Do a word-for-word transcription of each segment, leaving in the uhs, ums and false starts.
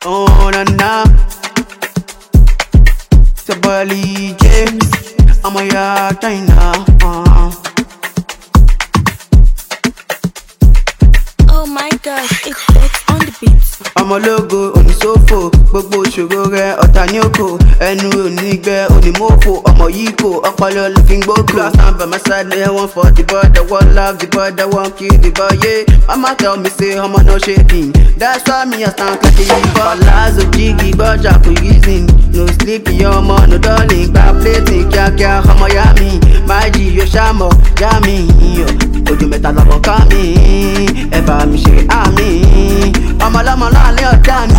Oh na na, it's a Bali James. I'm a yard China. Uh. Oh my gosh, it's Bex on the beat. I'm a logo on the sofa, gbogbo ṣòro rẹ̀ ọ̀tá ní oko. Ẹnu onígbẹ́ onímọ̀fo, ọmọ yìí kò ọpọlọ ló fi ń gbógo. Last time by my side, they want for the boy, they want love the boy, they want kill the boy, yeah. Mama tell me say ọmọ no shaking, that's why me I stand like the river. Palazzo jiggy, gbọ́jà kò reason, no sleepy ọmọ, no darling, gba plate kíákíá, ọmọ yá mi. Máa jí yóò ṣàmọ̀, já mi, ojú mẹ́ta lọ́bọ̀ ká mi, ẹ bá mi ṣe àmì. ọmọ ọlọ́mọ láàlẹ́ ọ̀dá mi.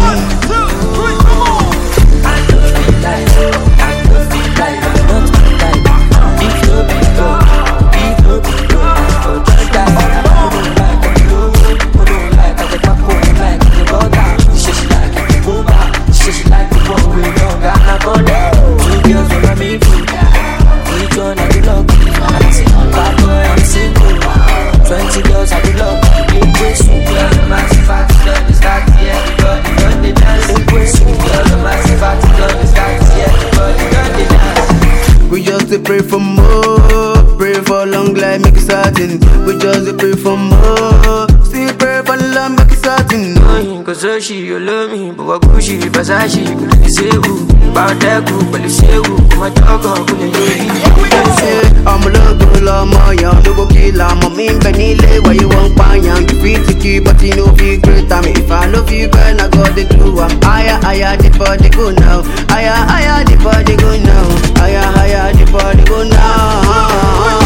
We just dey pray for more, pray for long life, make it certain. We just dey pray for more, still pray for love, make it certain. Cause so she, you love me, but what Gucci, Versace, kò lè ṣe wù. Bàtẹ́kù pẹ̀lú ṣéwù, kò má jọ́gàn, kò lè lórí. ọmọ ológo lọmọ yan, lógo kìlà, ọmọ mi ń bẹ nílé, wáyé wọ́n ń pààyàn. You fit to keep, but you no fit great am. If I no fit go, na God dey do am. Higher, higher, the body go now. Higher, higher, the body go now. Higher, higher, the body go now.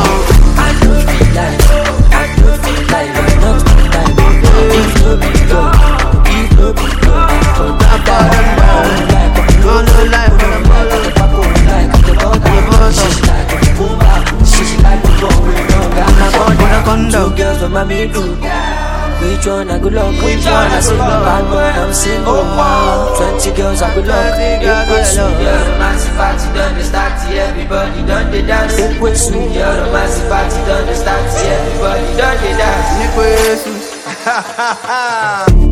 Two girls with my me do. Which one I good luck? Which one I single? Bad boy, I'm single. Twenty girls I good luck. It was sweet. You're a massive party, done the start. Everybody done the dance. It was sweet. You're a massive party, done the start. Everybody done the dance. It was sweet.